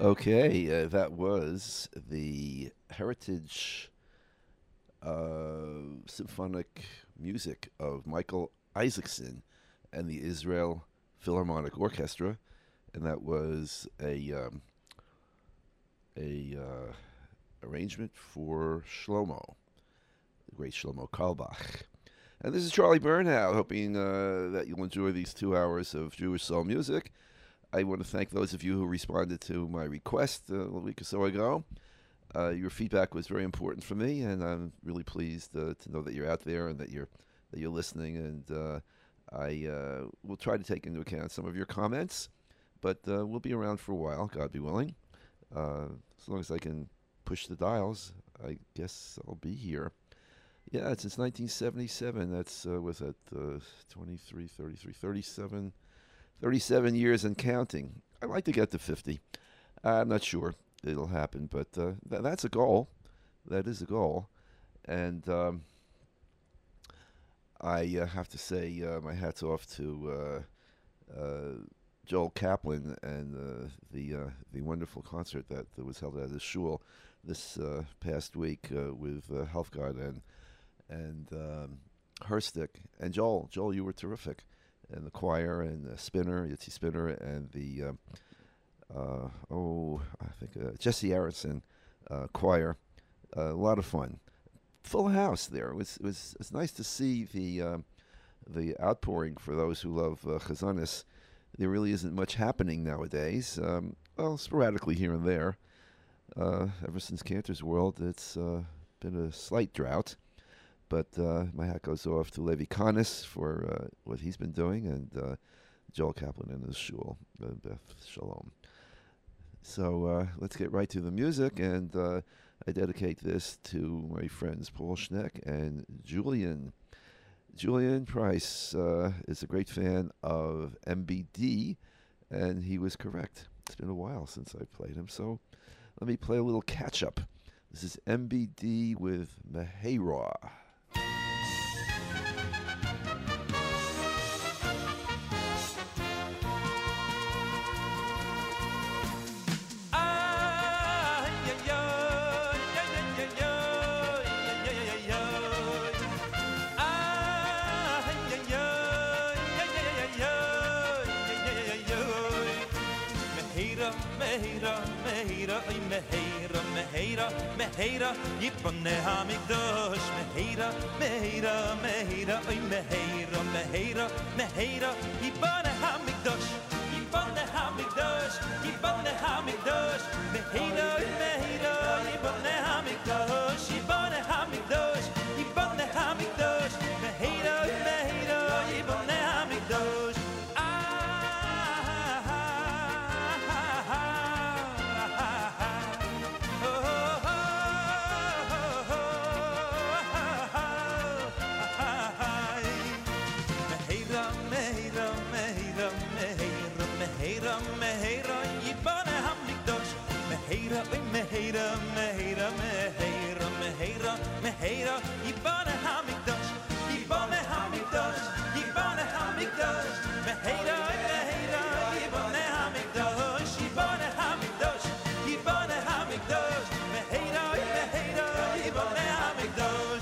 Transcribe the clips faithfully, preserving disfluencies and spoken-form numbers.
Okay, uh, that was the Heritage uh, Symphonic Music of Michael Isaacson and the Israel Philharmonic Orchestra, and that was a um, a uh, arrangement for Shlomo, the great Shlomo Karlbach. And this is Charlie Bernhout, hoping uh, that you'll enjoy these two hours of Jewish soul music. I want to thank those of you who responded to my request uh, a week or so ago. Uh, your feedback was very important for me, and I'm really pleased uh, to know that you're out there and that you're that you're listening. And uh, I uh, will try to take into account some of your comments, but uh, we'll be around for a while, God be willing. Uh, as long as I can push the dials, I guess I'll be here. Yeah, it's since nineteen seventy-seven. That's uh, was at uh, twenty-three, thirty-three, thirty-seven. thirty-seven years and counting. I'd like to get to fifty. I'm not sure it'll happen, but uh, th- that's a goal. That is a goal. And um, I uh, have to say uh, my hat's off to uh, uh, Joel Kaplan and uh, the uh, the wonderful concert that, that was held at his shul this uh, past week uh, with uh, Helfgard and, and um, Herstick. And Joel, Joel, you were terrific. And the choir and the Spinner, Yitzi Spinner, and the um, uh, oh, I think uh, Jesse Aronson uh, choir. Uh, a lot of fun, full house there. It was it was it was nice to see the um, the outpouring for those who love uh, Chazanis. There really isn't much happening nowadays. Um, well, sporadically here and there. Uh, ever since Cantor's World, it's uh, been a slight drought. But uh, my hat goes off to Levi Kanis for uh, what he's been doing, and uh, Joel Kaplan and his shul, uh, Beth Shalom. So uh, let's get right to the music, and uh, I dedicate this to my friends Paul Schneck and Julian. Julian Price uh, is a great fan of M B D, and he was correct. It's been a while since I played him, so let me play a little catch-up. This is M B D with Meheira. Meheira, Meheira, Yipone Hamikdosh, Meheira, Meheira, Meheira, Oy Meheira, Meheira, Meheira, Yipone Hamikdosh, Yipone Hamikdosh, Yipone Hamikdosh, Meheira, Meheira, Yipone Hamikdosh, Yipone Hamikdosh, Yipone Hamikdosh, Meheira, Meheira, Yipone Hamikdosh. Meheira, Meheira, Meheira, Meheira, Meheira, Yibane Hamikdash, Yibane Hamikdash, Yibane Hamikdash, Meheira, Meheira, Yibane Hamikdash, Yibane Hamikdash, Yibane Hamikdash, Meheira, Meheira, Yibane Hamikdash.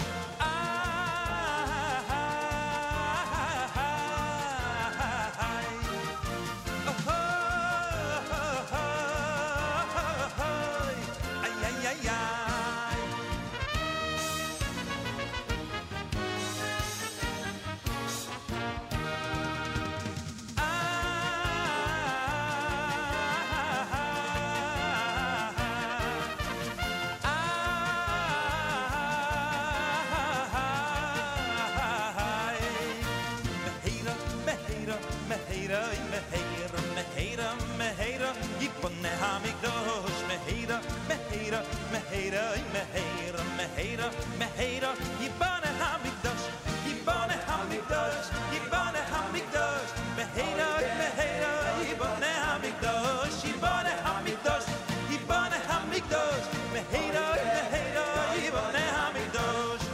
Meheira, Meheira, Meheira, Meheira, Meheira, Yibane Hamikdash, Yibane Hamikdash, Yibane Hamikdash, Meheira, Meheira, Yibane Hamikdash, Yibane Hamikdash, Yibane Hamikdash, Meheira, Meheira, Yibane Hamikdash.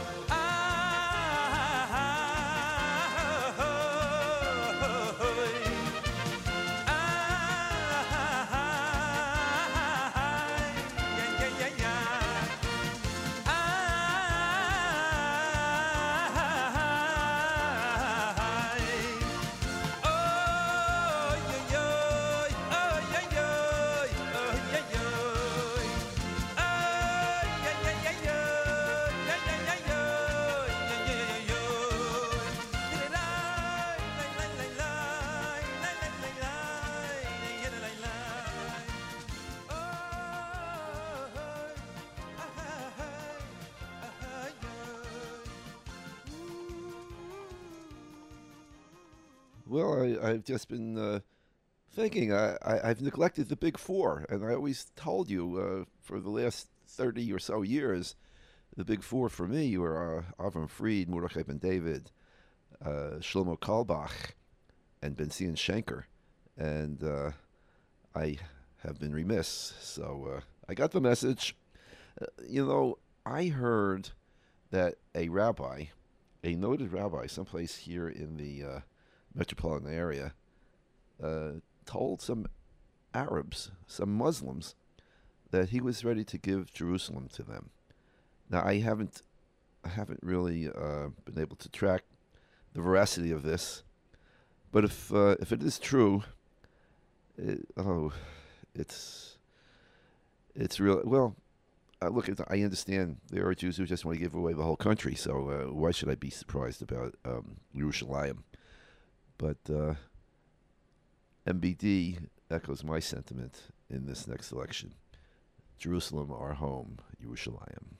Well, I, I've just been uh, thinking. I, I, I've neglected the big four, and I always told you uh, for the last thirty or so years, the big four for me were uh, Avram Fried, Mordechai Ben David, uh, Shlomo Kalbach, and Ben Zion Shenker. And uh, I have been remiss, so uh, I got the message. Uh, you know, I heard that a rabbi, a noted rabbi, someplace here in the uh, metropolitan area, uh, told some Arabs, some Muslims, that he was ready to give Jerusalem to them. Now, I haven't, I haven't really uh, been able to track the veracity of this, but if uh, if it is true, it, oh, it's it's real. Well, uh, look, I understand there are Jews who just want to give away the whole country, so uh, why should I be surprised about um, Yerushalayim? But uh, M B D echoes my sentiment in this next election. Jerusalem, our home, Yerushalayim.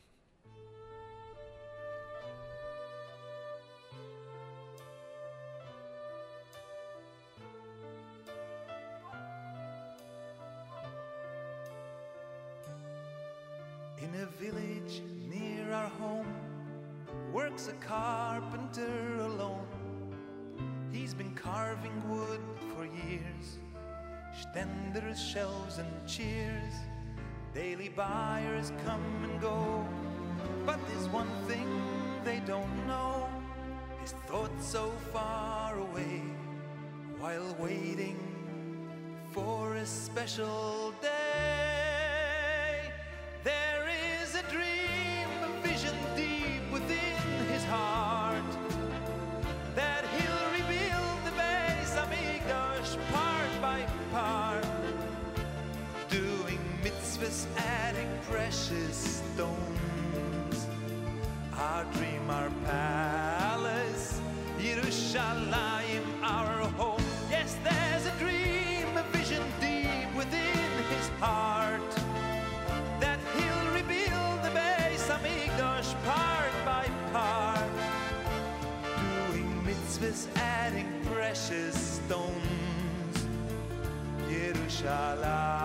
In a village near our home works a carpenter alone. He's been carving wood for years, stenders, shelves and chairs. Daily buyers come and go, but there's one thing they don't know. His thoughts so far away, while waiting for a special day. There is a dream, a vision deep within his heart, that he'll rebuild the Beis Hamikdash part by part, doing mitzvahs, adding precious stones. Our dream, our palace, Yerushalayim, our home. Yes, there's a dream, a vision deep within his heart, that he'll rebuild the Beis Hamikdash part by part, doing mitzvahs, adding precious stones. Yerushalayim,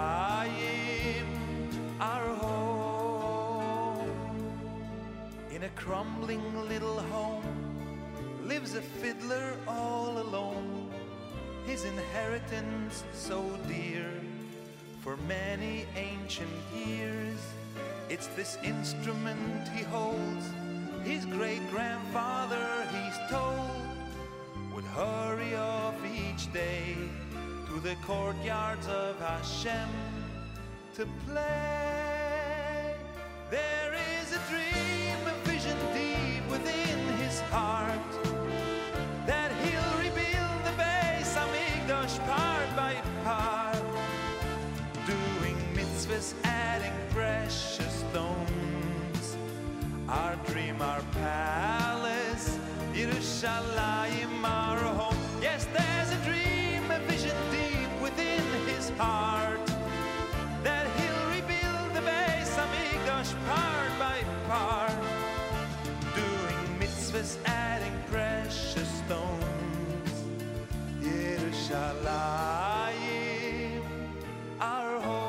our home. In a crumbling little home lives a fiddler all alone. His inheritance so dear for many ancient years. It's this instrument he holds. His great-grandfather, he's told, would hurry off each day to the courtyards of Hashem to play. There is a dream, a vision deep within his heart, that he'll rebuild the Beis Hamikdash part by part, doing mitzvahs, adding precious stones. Our dream, our palace, Yerushalayim, our home. Yes, there's a dream, a vision deep within his heart, that he'll rebuild the Beis Hamikdash part by part, doing mitzvahs, adding precious stones. Yerushalayim, our home.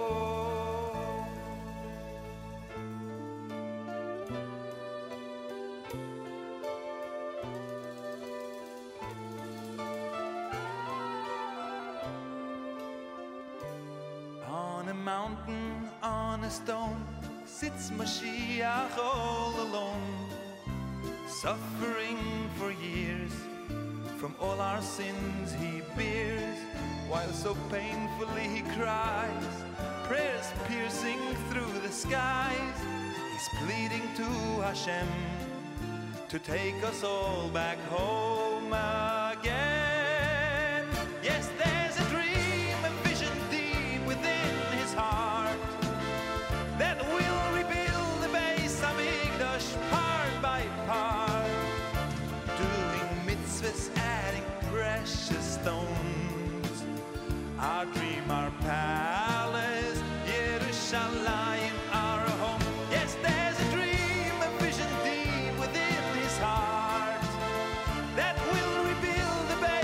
On a mountain, on a stone, sits Mashiach all alone, suffering for years. From all our sins he bears, while so painfully he cries, prayers piercing through the skies. He's pleading to Hashem to take us all back home again. Yes, there's a dream, a vision deep within his heart, that will rebuild the Beis Hamikdash part by part, doing mitzvahs, adding precious stones. Our dream, our palace, Yerushalayim, our home. Yes, there's a dream, a vision deep within his heart, that will rebuild the Beis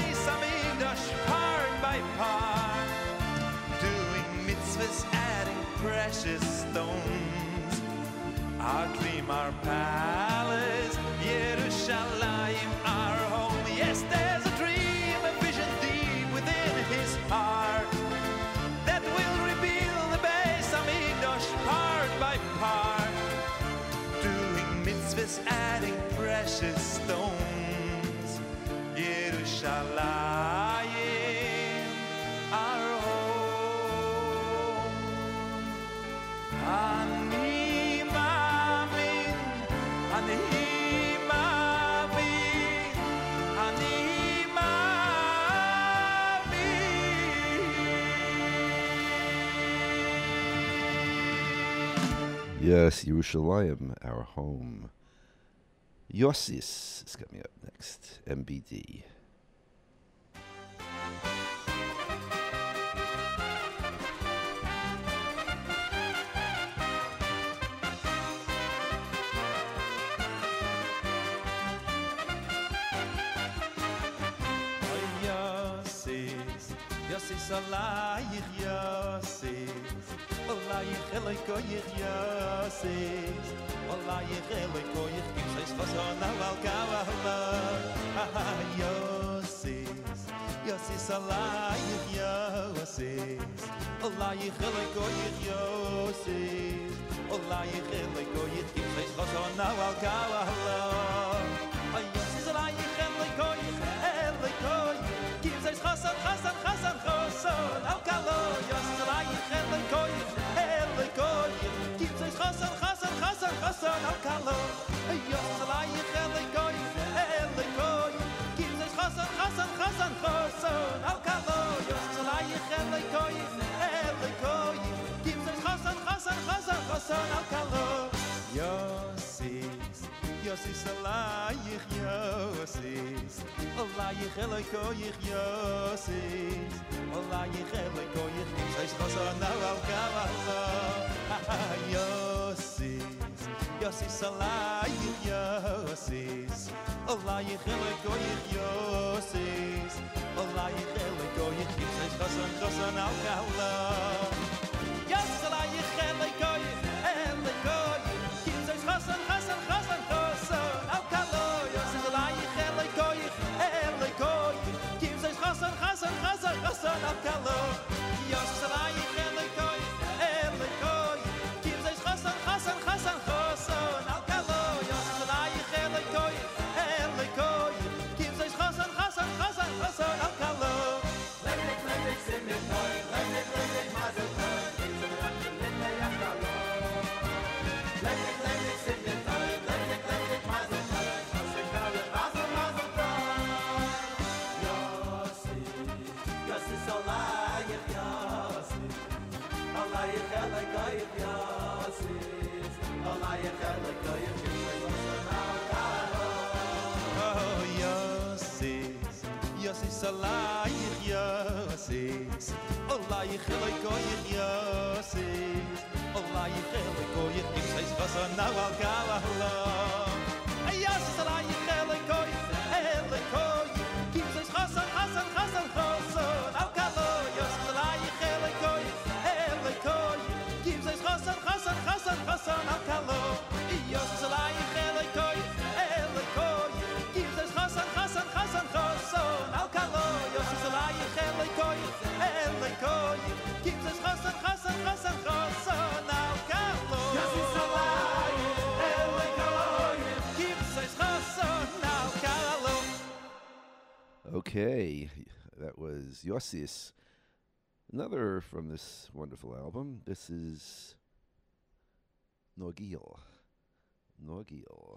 our dream, our palace, Yerushalayim, our home. Yes, there's a dream, a vision deep within his heart that will rebuild the Beis Hamikdash part by part, doing mitzvahs, adding precious stones. Yerushalayim, our home. Ani ma'amin, ani ma'amin, ani ma'amin. Yes, Yerushalayim, our home. Yossis is coming up next. M B D. Yossis alayich Yossis, alayich elikoyich Yossis, alayich elikoyich kimseis chazon al kavala. Yossis, Yossis alayich Yossis, alayich elikoyich Yossis, alayich elikoyich kimseis chazon al kavala. Yossis alayich elikoyich elikoyich. Kimseis chasan, chasan, chasan, chasan, al kalo, Yossis alayich elikoyich, elikoyich. Kimseis chasan, chasan, chasan, chasan, al kalo, Yossis alayich elikoyich, elikoyich. Kimseis chasan, chasan, chasan, chasan, al kalo, Yossis alayich elikoyich, elikoyich. Kimseis chasan, chasan, chasan, chasan, al kalo, Yossis. Yossis alayich Yossis, alayich elikoyich Yossis, alayich elikoyich kimseis chazon al kavala. Yossis, Yossis alayich Yossis, alayich elikoyich Yossis, alayich elikoyich kimseis chazon chazon al kavala. Yossis alayich elikoyich, elikoyich kimseis chazon chazon chazon. Chasan, chasan, chasan, al kalo, Yossis alayich elikoyich, elikoyich. Kimseis chasan, chasan, chasan, chasan, al kalo, Yossis alayich elikoyich, elikoyich. Kimseis chasan, chasan, chasan, chasan, al kalo. Lenik, lenik, simit noy, lenik, lenik, mazel tov, kimseis chasan, lenik, yakalo. Lenik, lenik, simit noy, lenik, lenik, mazel tov, kimseis chasan, mazel, mazel tov. Yossis alayich Yossis, alayich elikoyich Yossis, alayich elikoyich kimseis chazon al kalo. Oh, Yossis, Yossis alayich Yossis, alayich elikoyich Yossis, alayich elikoyich kimseis chazon al kalo. Yossis alayich elikoyich, elikoyich. Kimseis chasan, chasan, chasan, chasan, al kalo, Yossis alayich elikoyich, elikoyich. Kimseis chasan, chasan, chasan, chasan, al kalo, Yossis alayich elikoyich, elikoyich. Kimseis chasan, chasan, chasan, chasan, al kalo, Yossis alayich elikoyich, elikoyich. Kimseis chasan, chasan, chasan, chasan, al kalo, Yossis alayich elikoyich. Kimseis chasan, al kalo. Okay, that was Yossis. Another from this wonderful album. This is Nogil. Nogil.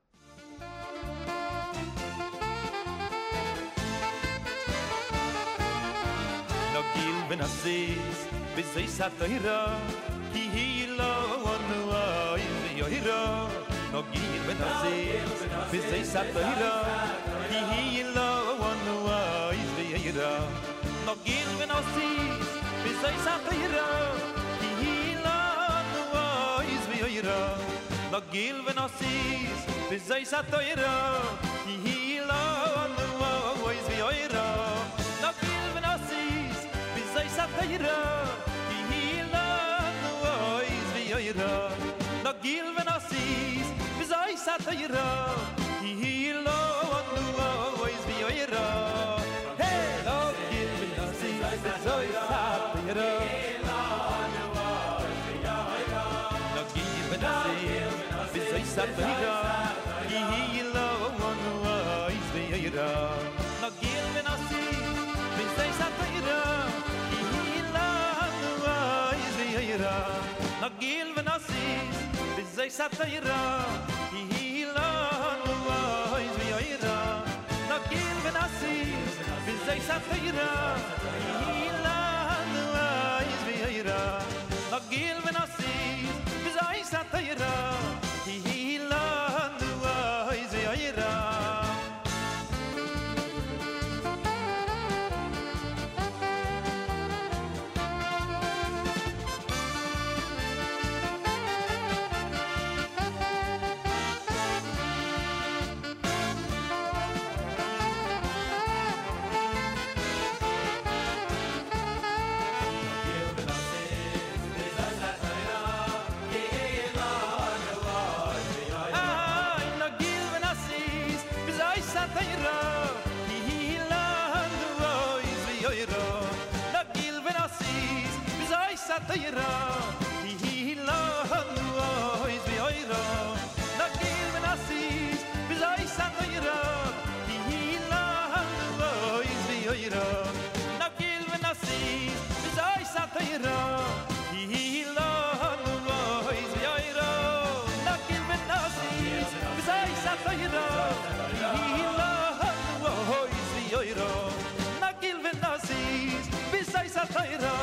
Nogil ben Aziz, b'zeis ha'toira, ki hi lo onu oiv yohira. Nogil ben Aziz, b'zeis ha'toira, ki hi lo onu oiv yohira. Nogil ben Aziz, b'zeis ha'toira, ki hi lo onu oiv yohira. Nogil ben Aziz, b'zeis ha'toira, ki hi lo onu oiv yohira. Nogil ben Aziz, b'zeis ha'toira, ki hi lo onu oiv yohira. no gil ven asis bizoy satayra hi lo nu ois vi oira hey no gil ven asis bizoy satayra no gil ven asis bizoy satayra hi lo nu ois vi oira no gil ven asis bizoy satayra hi lo nu ois vi oira no gil ven asis bizoy satayra hi lo nu ois vi oira no gil ven asis bizoy satayra hi lo nu ois vi oira no gil ven asis bizoy satayra hi lo nu ois vi oira Satayra hi lo nu ois vi oira no gil ven asis bizoy satayra hi lo nu ois vi oira no gil ven asis bizoy satayra hi lo nu ois vi oira no gil ven asis bizoy satayra hi lo nu ois vi oira no gil ven asis bizoy satayra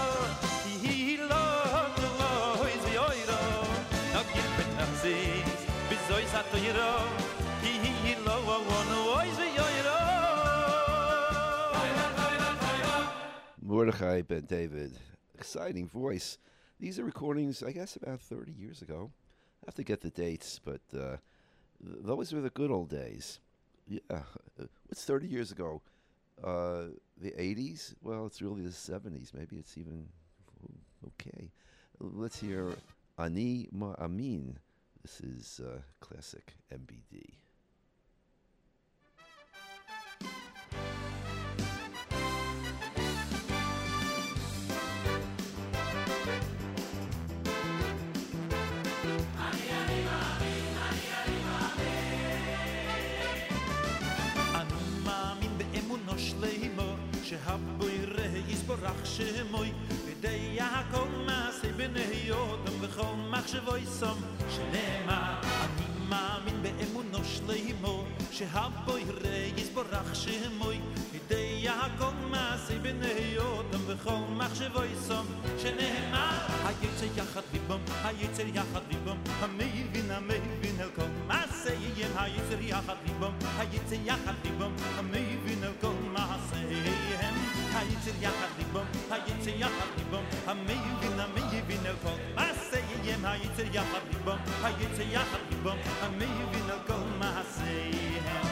bizoy satayra hi lo nu ois vi oira Mordechai Ben David, exciting voice. These are recordings, I guess, about thirty years ago. I have to get the dates, but uh, th- those were the good old days. Yeah, what's thirty years ago? Uh, the eighties? Well, it's really the seventies. Maybe it's even okay. Let's hear Ani Ma'amin. This is uh, classic M B D. שהבוירה יסבורך שמוי בידי הכל מעשה בני יודם וכל מחשבוי סום שנאמר אני מאמין באמונו שלמו שהבוירה יסבורך שמוי בידי הכל מעשה בני יודם וכל מחשבוי סום שנאמר היצר יחד ליבם היצר יחד ליבם המבין המבין אל כל מעשיהם היצר יחד ליבם היצר יחד ליבם המבין אל כל מעשיהם היצר יחד ליבם היצר יחד ליבם המבין המבין אל כל מעשיהם היצר יחד ליבם היצר יחד ליבם המבין אל כל מעשיהם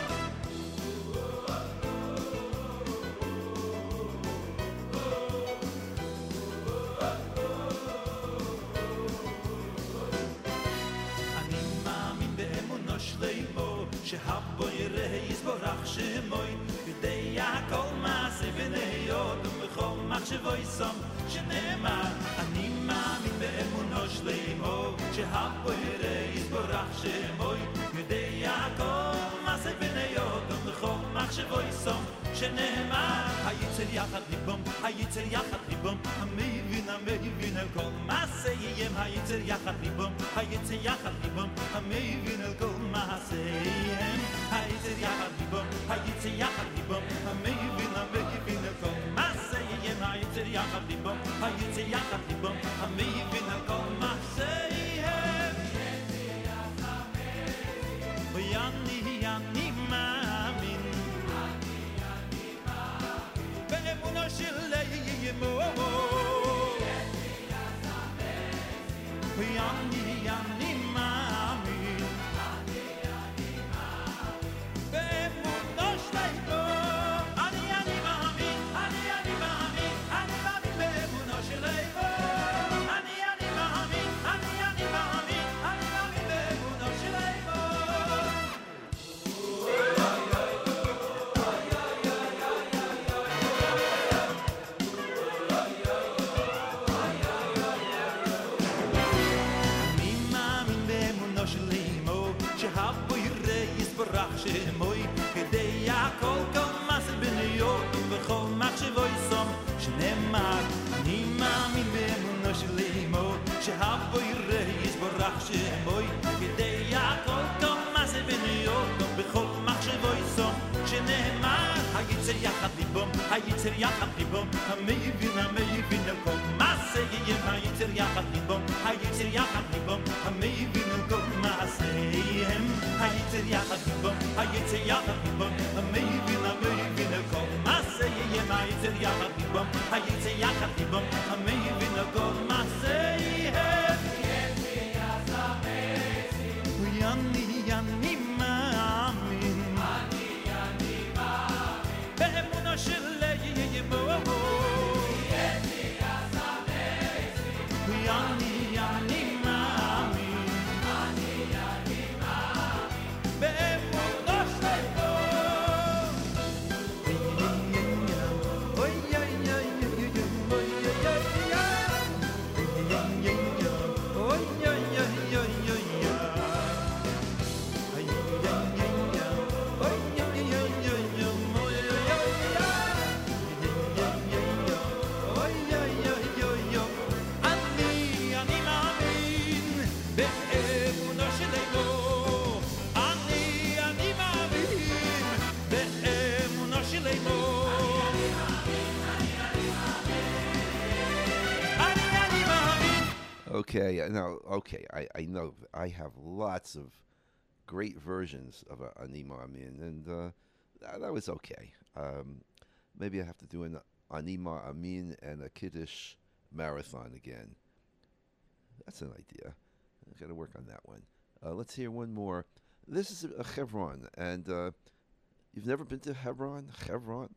שלמו שהבוירה יסבורך שמוי בידי הכל מעשה ונהיות ובכל מחשבוי סום שנאמר אני מאמין באמונו שלמו שהבוירה יסבורך שמוי בידי הכל מעשה ונהיות ובכל מחשבוי סום שנאמר היצר יחד ליבם היצר יחד ליבם המבין המבין אל כל מעשיהם היצר יחד ליבם היצר יחד ליבם המבין אל כל מעשיהם היצר יחד ליבם היצר יחד ליבם המבין המבין אל כל מעשיהם היצר יחד ליבם היצר יחד ליבם המבין אל כל מעשיהם ויאני יאני מאמין באמונו שלמו ויאני יאני מאמין באמונו שלמו אני אני מאמין אני אני מאמין אני מאמין באמונו שלמו אני אני מאמין אני אני מאמין אני מאמין שמוי כדי הכל כל מסל בניות ובכל מחשבוי סום שנאמר אני מאמין באמונו של אמו שהבו יראה יסבורך שמוי כדי הכל כל מסל בניות ובכל מחשבוי סום שנאמר היצר יחד ליבום היצר יחד ליבום המבין המבין כל מעשה יהיה היצר יחד ליבום היצר יחד ליבום המבין כל מעשיהם היצר יחד ליבום היצר יחד ליבום המבין המבין כל מעשה יהיה היצר יחד ליבום היצר יחד ליבום המבין כל מעשיהם יני יני מאמין באמונה של ימו יני יני מאמין באמונה של אוי אוי אוי אוי Okay, now, okay, I, I know I have lots of great versions of a Ani Ma'amin, and uh, that, that was okay. Um, maybe I have to do an Ani Ma'amin and a Kiddush marathon again. That's an idea. I've got to work on that one. Uh, let's hear one more. This is a, a Hebron, and uh, you've never been to Hebron? Hebron?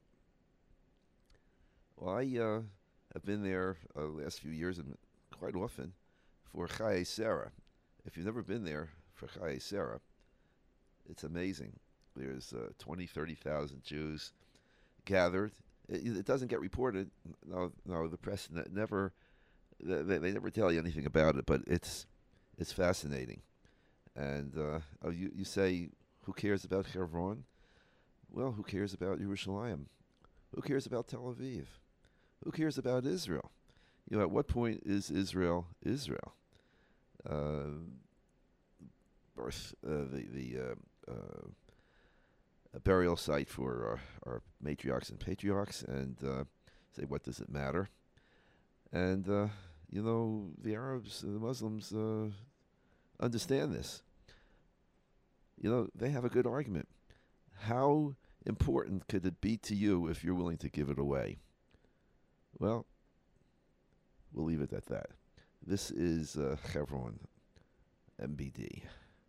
Well, I uh, have been there uh, the last few years and quite often for Chayei Sarah. If you've never been there for Chayei Sarah, it's amazing. There's uh, twenty, thirty thousand Jews gathered. It, it doesn't get reported. No, no, the press ne- never, they, they never tell you anything about it, but it's it's fascinating. And uh, oh, you, you say, who cares about Hebron? Well, who cares about Yerushalayim? Who cares about Tel Aviv? Who cares about Israel? You know, at what point is Israel Israel? Uh, birth, uh, the the uh, uh, a burial site for our, our matriarchs and patriarchs, and uh, say, what does it matter? And uh, you know, the Arabs, the Muslims uh, understand this. You know, they have a good argument. How important could it be to you if you're willing to give it away? Well, we'll leave it at that. This is uh, Hebron, M B D.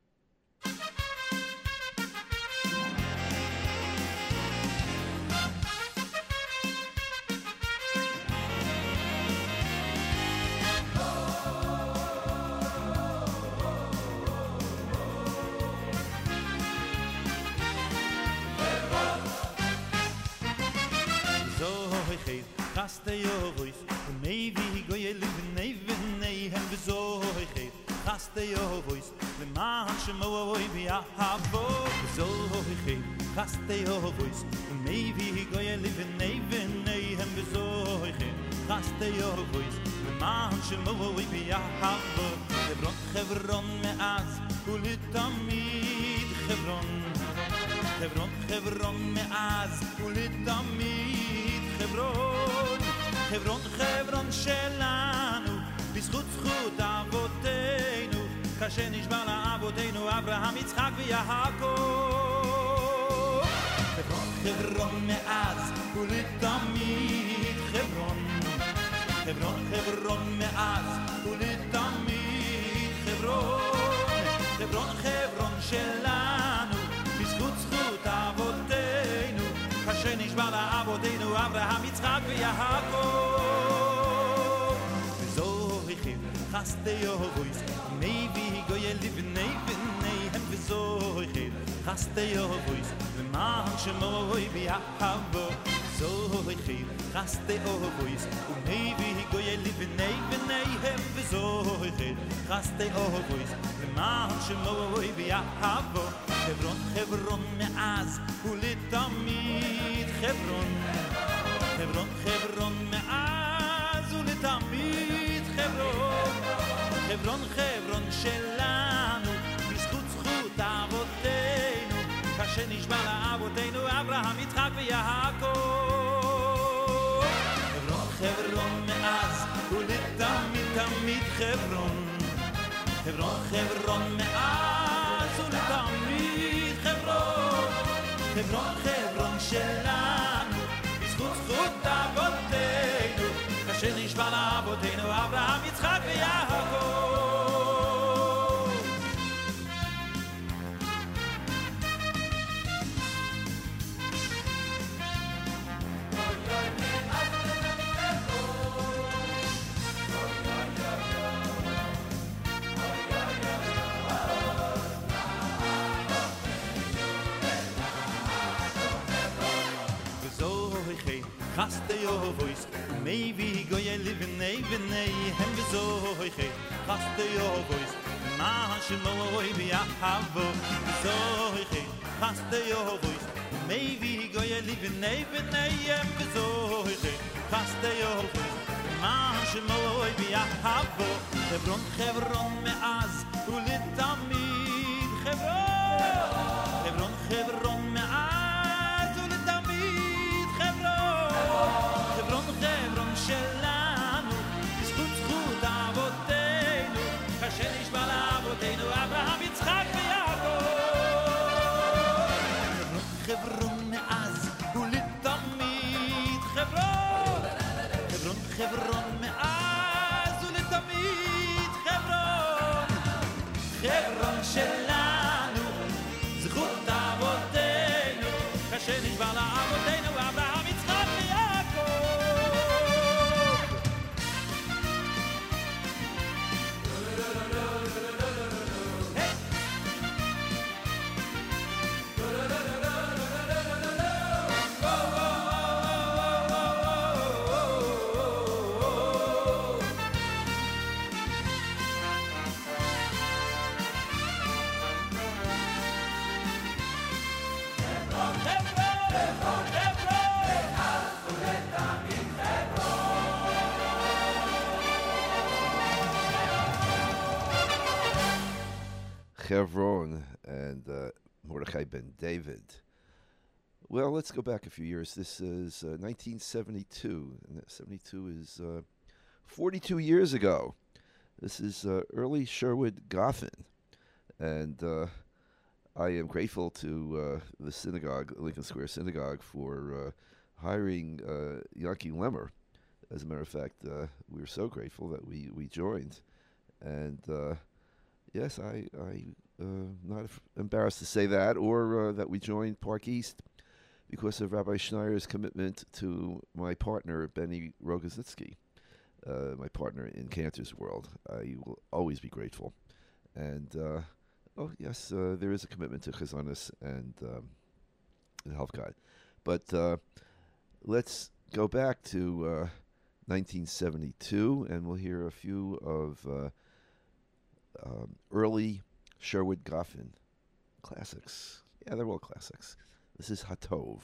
Kaste yovois, maybe go ye live in even nay and so he kaste yovois, the man shmo be a habo so he kaste yovois, maybe go ye live in even nay and so he kaste yovois, the man shmo be a habo Hebron Hebron me'az ulitamid Hebron Hebron Hebron me'az ulitamid Hebron Hebron, Hebron שלנו, בזכות זכות אבותינו, כאשר נשבע לאבותינו, אברהם, יצחק ויעקב. חברון, חברון מאז ולתמיד, חברון. חברון, חברון מאז ולתמיד, חברון. חברון, חברון שלנו, בזכות זכות אבותינו, כאשר נשבע לאבותינו, אברהם, יצחק ויעקב. וזוהי חסדי יהויס, maybe go ye live in even nay and וזוהי חסדי יהויס, למען שמו ביעקב. זוהי חסדי יהויס, maybe go ye live in even nay and וזוהי חסדי יהויס, למען שמו ביעקב. חברון, חברון מאז ולתמיד חברון חברון, חברון מאז ולתמיד חברון חברון, חברון שלנו בזכות זכות אבותינו כאשר נשבע לאבותינו אברהם, יצחק ויעקב חברון, חברון מאז ולתמיד תמיד חברון חברון, חברון מאז ולתמיד חברון חברון, חברון שלנו בזכות זכות אבותינו כאשר נשבע לאבותינו אברהם, יצחק ויעקב Chaste Yovois, maybe go ye live in even nay, hem bezoiche. Chaste Yovois, ma shmoi bi ahavo. Bezoiche, chaste Yovois, maybe go ye live in even nay, hem bezoiche. Chaste Yovois, ma shmoi bi ahavo. Hebron, Hebron meaz, ulitamid Hebron. Hebron, Hebron meaz. חברון, חברון שלנו בזכות זכות אבותינו כאשר נשבע לאבותינו אברהם, יצחק ויעקב חברון, חברון מאז ולתמיד חברון חברון, חברון מאז ולתמיד חברון חברון שלנו זכות אבותינו כאשר נשבע לאבותינו אברהם, יצחק Hebron and uh, Mordechai ben David. Well, let's go back a few years. This is uh, nineteen seventy-two, and that seventy-two is uh, forty-two years ago. This is uh, early Sherwood Goffin, and uh, I am grateful to uh, the synagogue, Lincoln Square Synagogue, for uh, hiring uh, Yanki Lemmer. As a matter of fact, uh, we were so grateful that we, we joined, and uh, yes, I, I uh, not f- embarrassed to say that, or uh, that we joined Park East because of Rabbi Schneier's commitment to my partner, Benny Rogozitsky, uh, my partner in Cantor's World. I will always be grateful. And, uh, oh, yes, uh, there is a commitment to Chazanis and, um, and Helfgott. But uh, let's go back to uh, nineteen seventy-two, and we'll hear a few of uh, Um, early Sherwood Goffin classics. Yeah, they're all classics. This is Hatov.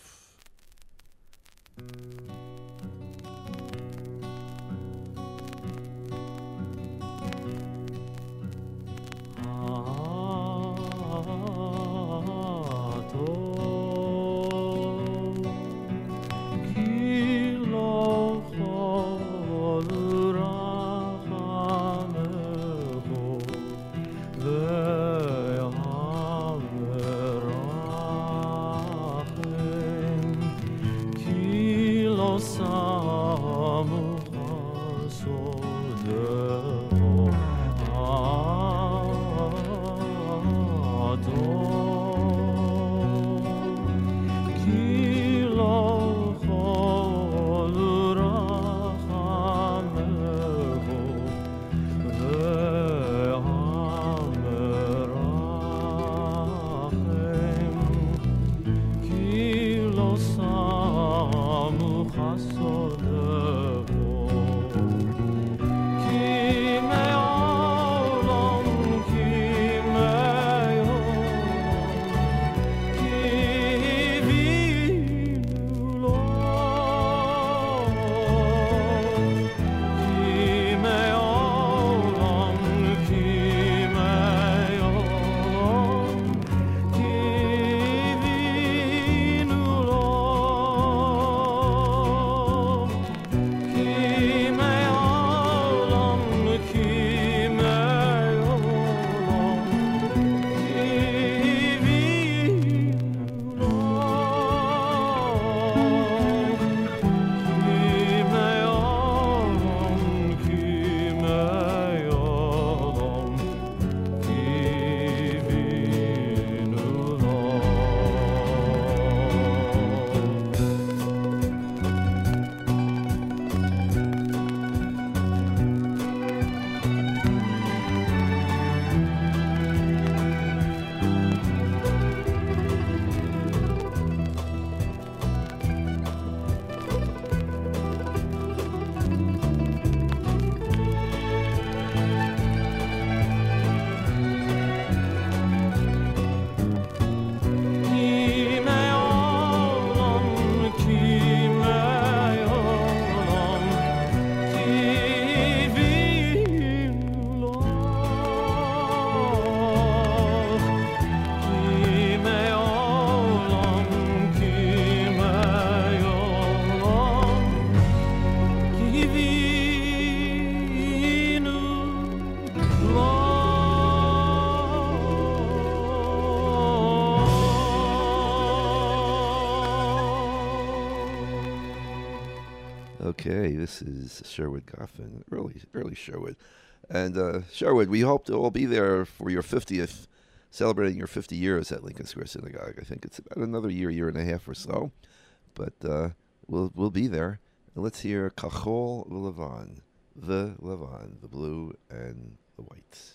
Okay, this is Sherwood Goffin, early, early Sherwood. And uh, Sherwood, we hope to all be there for your fiftieth, celebrating your fifty years at Lincoln Square Synagogue. I think it's about another year, year and a half or so. But uh, we'll we'll be there. And let's hear Kachol Levan, the Levan, the blue and the whites.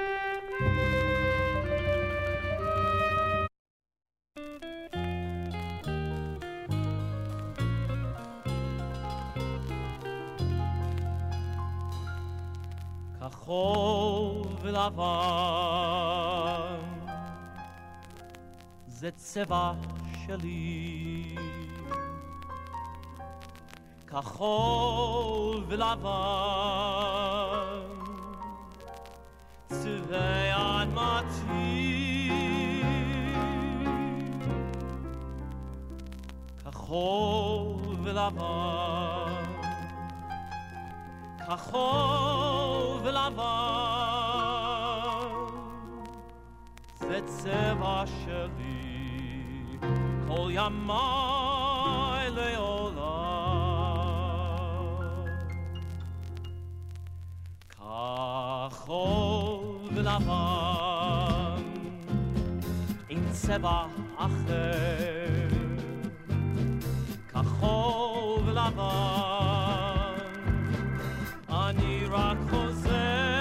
כחול ולבן זה צבע שלי כחול ולבן צבעי אדמתי כחול ולבן כחול ולבן זה צבע שלי כל ימי לעולם כחול ולבן עם צבע אחר כחול ולבן אני רק חוזר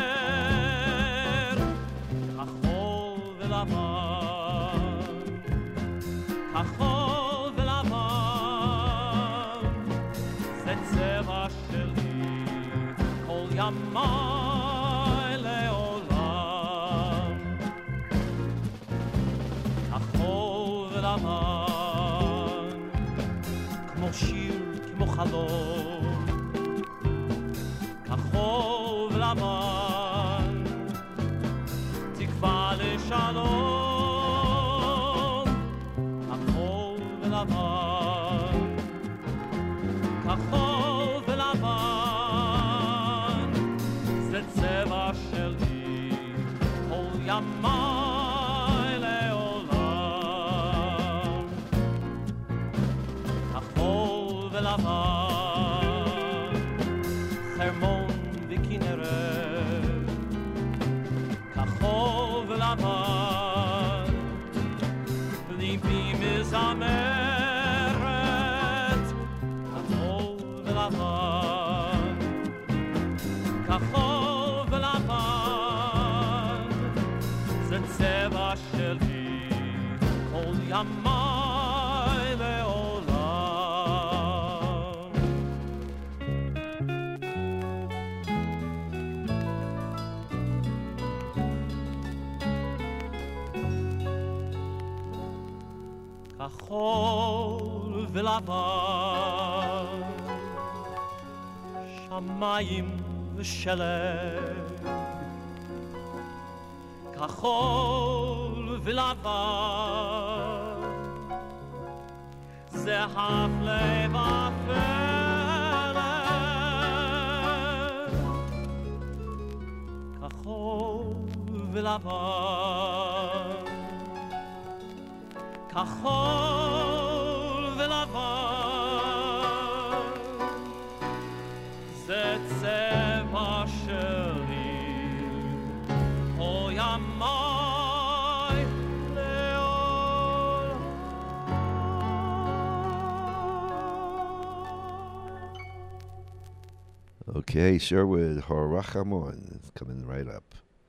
כחול ולבן כחול ולבן זה צבע שלי כל ימי לעולם כחול ולבן כמו שיר כמו חלום כחול ולבן תקווה לשלום כחול ולבן כחול ולבן זה צבע שלי כל ימי לעולם כחול ולבן חרמון וכנרת כחול ולבן ליבי מזמרת כחול ולבן כחול ולבן זה צבע שלי כל ימי לעולם כחול ולבן שמיים ושלג כחול ולבן זה הפלא ופלא כחול ולבן כחול ולבן זה צבע שלי כל ימי לעולם Okay, Sherwood Horachamon is coming right up.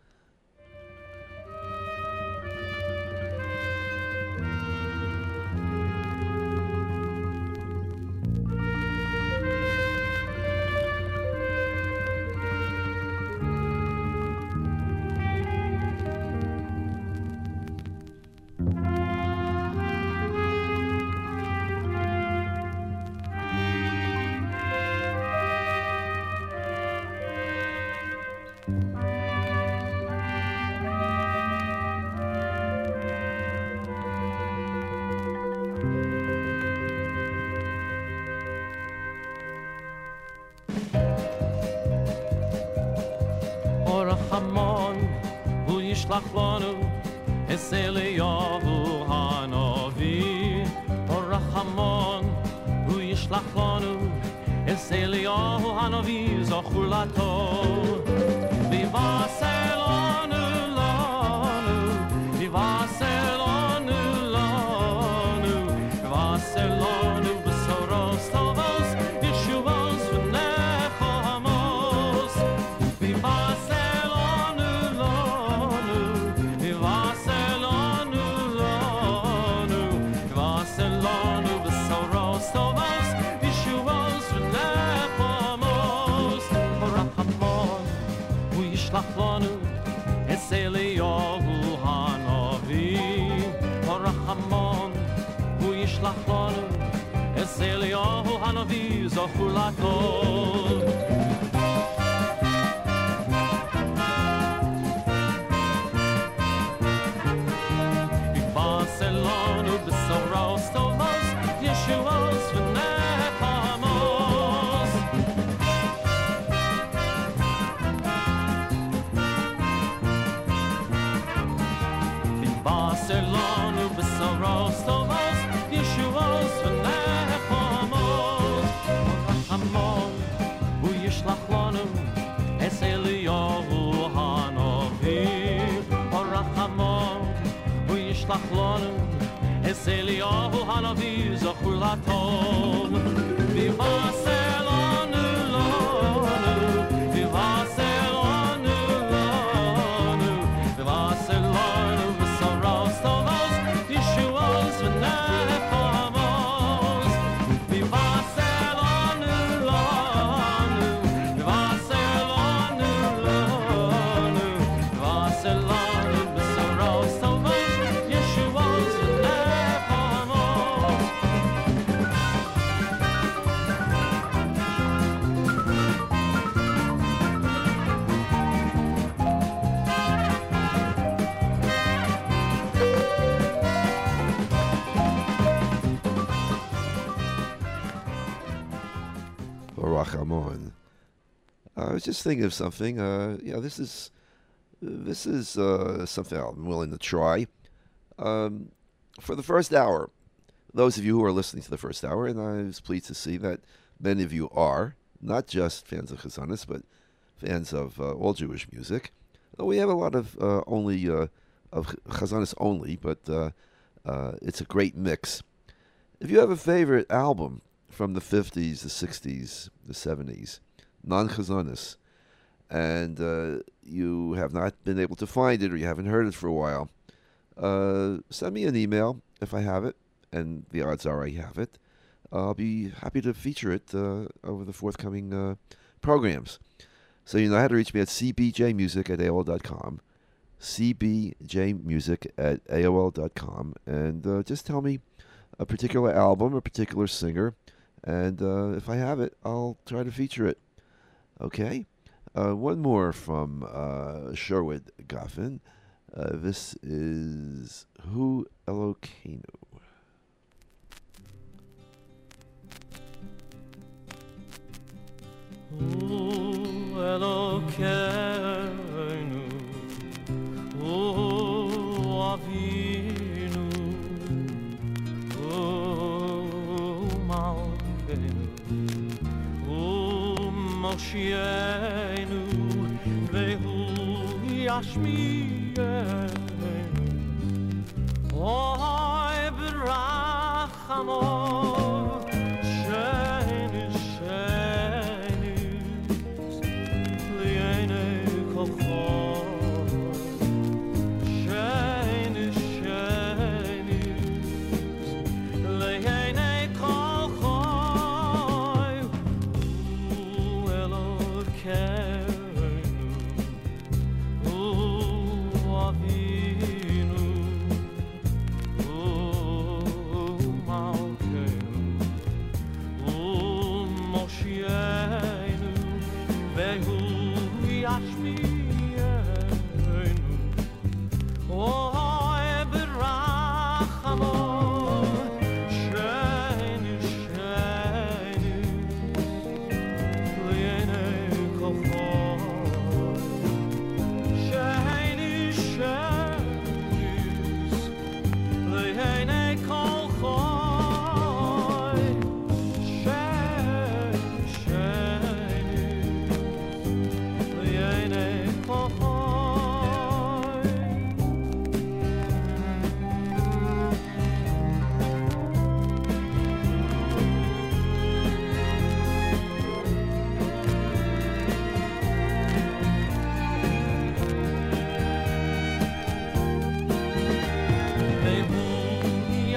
Hamon hu yishlach lanu es Eliyahu hanavi Or Hamon hu yishlach lanu es Eliyahu Hanavi zochur lato Vivaselonu lonu Vivaselonu lonu Vivaselonu besoros tovos Yeshuvos v'nechamos Vivaselonu lonu Vivaselonu lonu Vivaselonu besoros tovos Yeshuvos v'nechamos Horachamon Hu yishlach lanu Es Eliyahu Hanavi Horachamon Hu yishlach lanu Es Eliyahu Hanavi zochur lato Vivaselonu besoros tovos Yeshuos v'nechamos Vivaselonu besoros tovos Yeshuos v'nechamos Horachamon Hu yishlach lanu Es Eliyahu Hanavi Horachamon Hu yishlach lanu Es Eliyahu Hanavi zochur lato Vivaselonu lonu Vivaselonu lonu Vivaselonu besoros tovos Yeshuos v'nechamos Vivaselonu lonu Vivaselonu lonu Vivaselonu besoros tovos Yeshuos v'nechamos Barachamon. I was just thinking of something. Uh, yeah, this is this is uh, something I'm willing to try. Um, for the first hour, those of you who are listening to the first hour, and I was pleased to see that many of you are, not just fans of Chazanis, but fans of uh, all Jewish music. Uh, We have a lot of uh, only uh, of Chazanis only, but uh, uh, it's a great mix. If you have a favorite album from the fifties, the sixties, the seventies, non-Chazanis, and uh, you have not been able to find it or you haven't heard it for a while, uh, send me an email if I have it, and the odds are I have it. I'll be happy to feature it uh, over the forthcoming uh, programs. So you know how to reach me at c b j music at a o l dot com, c b j music at a o l dot com, and uh, just tell me a particular album, a particular singer, and uh, if I have it, I'll try to feature it. Okay? Uh, one more from uh, Sherwood Goffin. Uh, this is Hu Elokeinu. Hu Elokeinu, Hu Avinu, Hu Malkeinu, Hu Moshienu, Vehu Yashmienu, Oy Berachamon, Shenu Shenu, Liene Kochon, Shenu Shenu, Liene Kochon, Hu Elokeinu, Hu Avinu, Hu Malkeinu.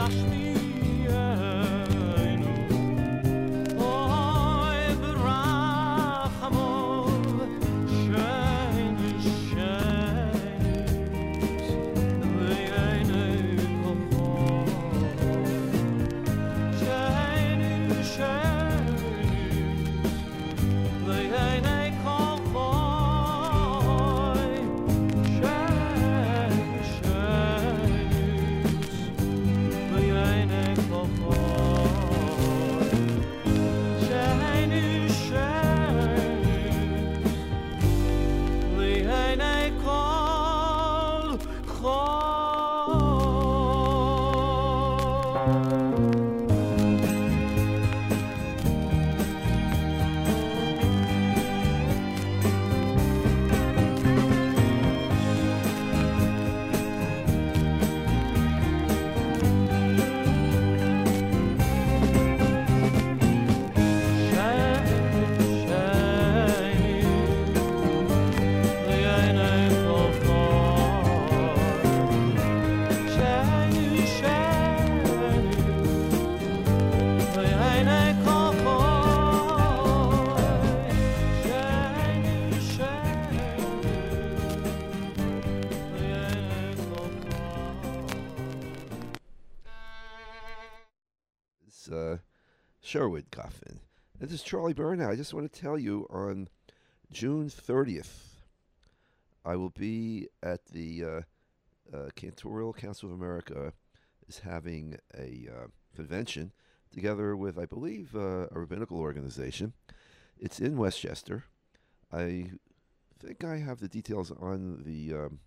It's uh, Sherwood Coffin. This is Charlie Byrne. I just want to tell you on June thirtieth, I will be at the uh, uh, Cantorial Council of America is having a uh, convention together with, I believe, uh, a rabbinical organization. It's in Westchester. I think I have the details on the um,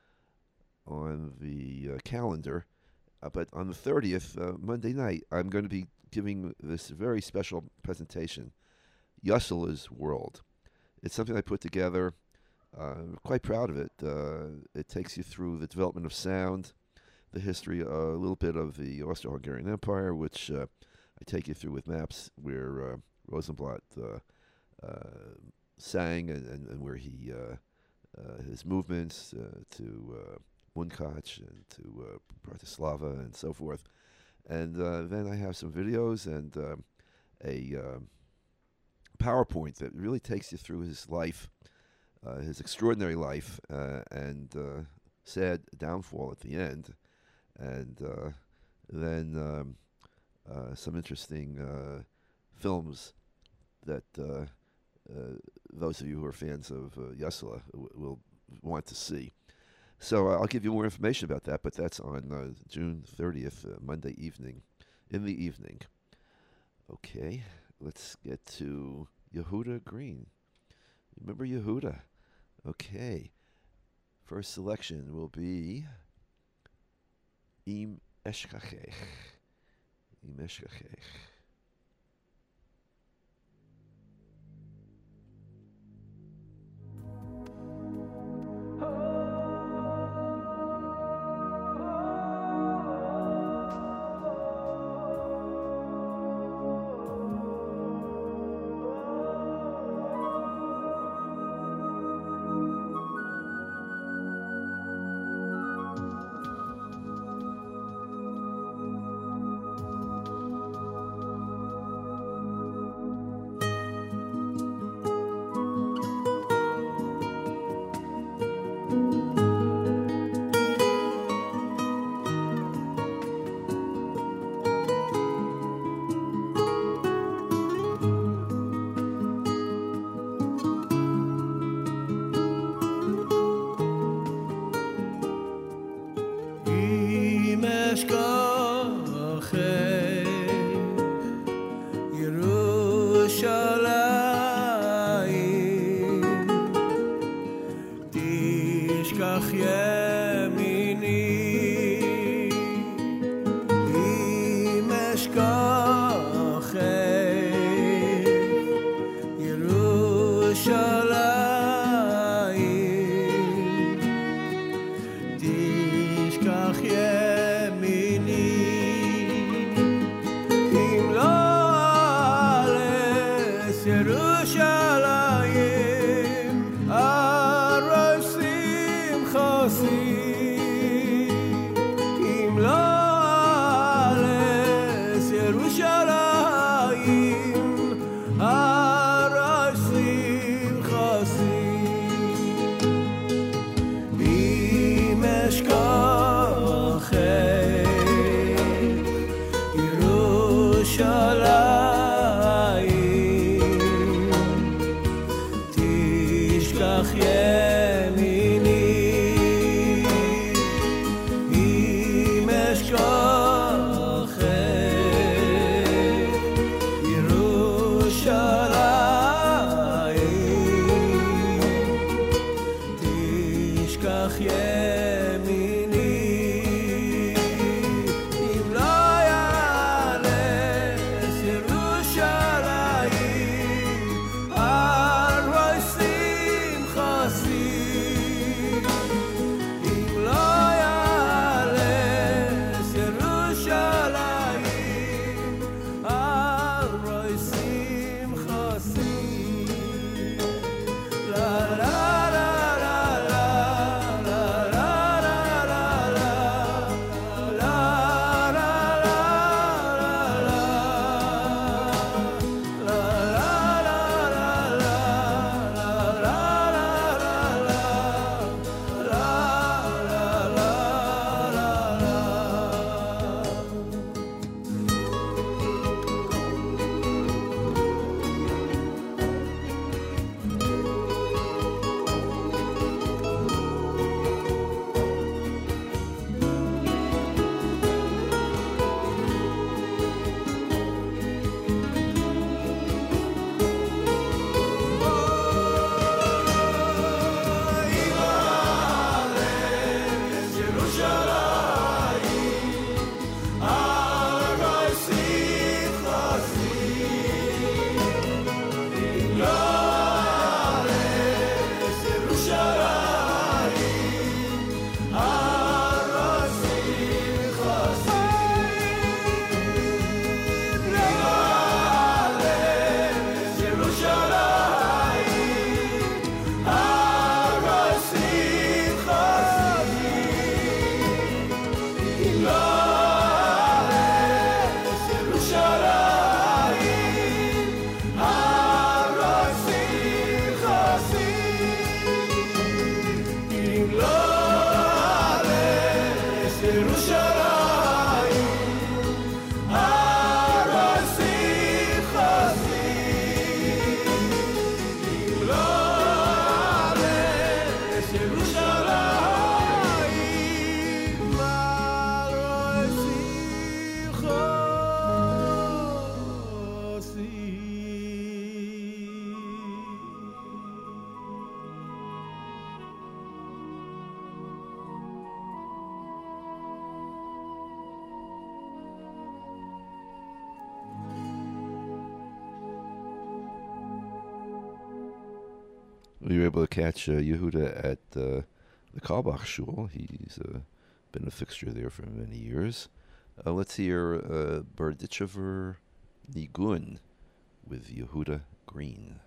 on the uh, calendar. Uh, but on the thirtieth, uh, Monday night, I'm going to be giving this very special presentation, Yussela's World. It's something I put together. Uh, I'm quite proud of it. Uh, it takes you through the development of sound, the history, uh, a little bit of the Austro-Hungarian Empire, which uh, I take you through with maps where uh, Rosenblatt uh, uh, sang and, and, and where he uh, uh, his movements uh, to uh, Munkac and to uh, Bratislava and so forth. And uh, then I have some videos and um, a um, PowerPoint that really takes you through his life, uh, his extraordinary life, uh, and uh, sad downfall at the end. And uh, then um, uh, some interesting uh, films that uh, uh, those of you who are fans of uh, Jussela w- will want to see. So uh, I'll give you more information about that, but that's on uh, June thirtieth, uh, Monday evening, in the evening. Okay, let's get to Yehuda Green. Remember Yehuda? Okay. First selection will be Im Eshkachech. Im Eshkachech. We were able to catch uh, Yehuda at uh, the Kalbach Shul. He's uh, been a fixture there for many years. Uh, let's hear uh, Berditchever Nigun with Yehuda Green.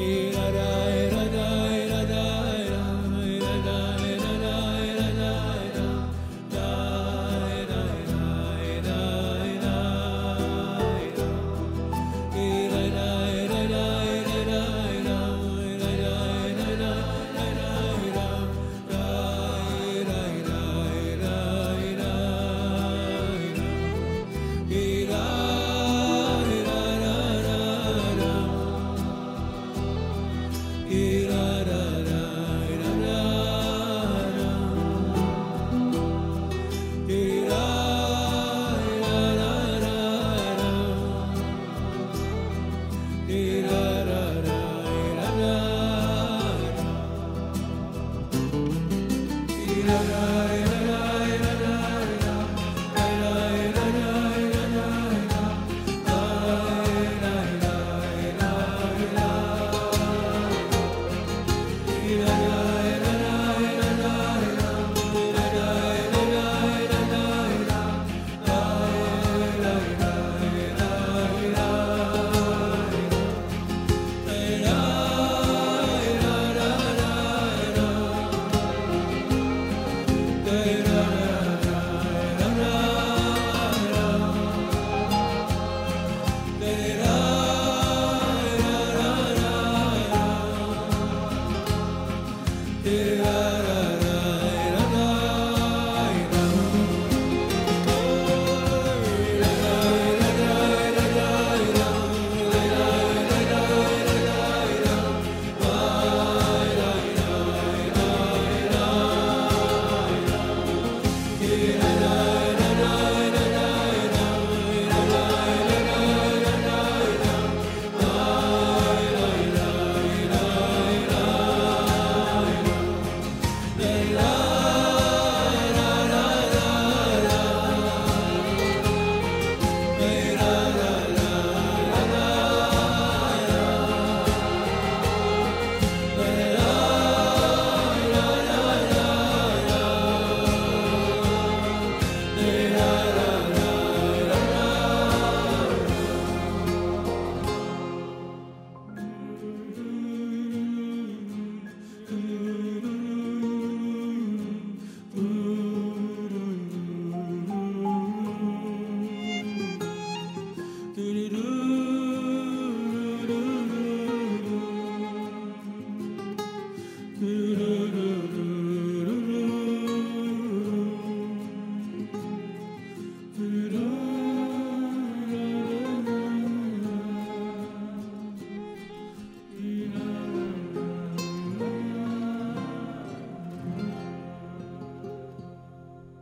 Da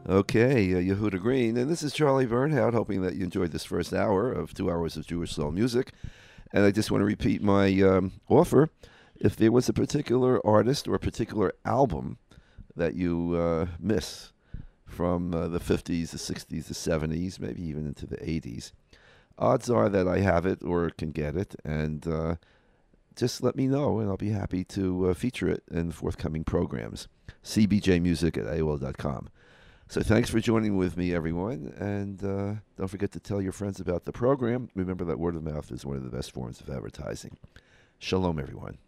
Okay, uh, Yehuda Green, and this is Charlie Bernhout, hoping that you enjoyed this first hour of two hours of Jewish soul music. And I just want to repeat my um, offer. If there was a particular artist or a particular album that you uh, miss from uh, the fifties, the sixties, the seventies, maybe even into the eighties, odds are that I have it or can get it, and uh, just let me know, and I'll be happy to uh, feature it in forthcoming programs. c b j music at A O L dot com. So thanks for joining with me, everyone, and uh, don't forget to tell your friends about the program. Remember that word of mouth is one of the best forms of advertising. Shalom, everyone.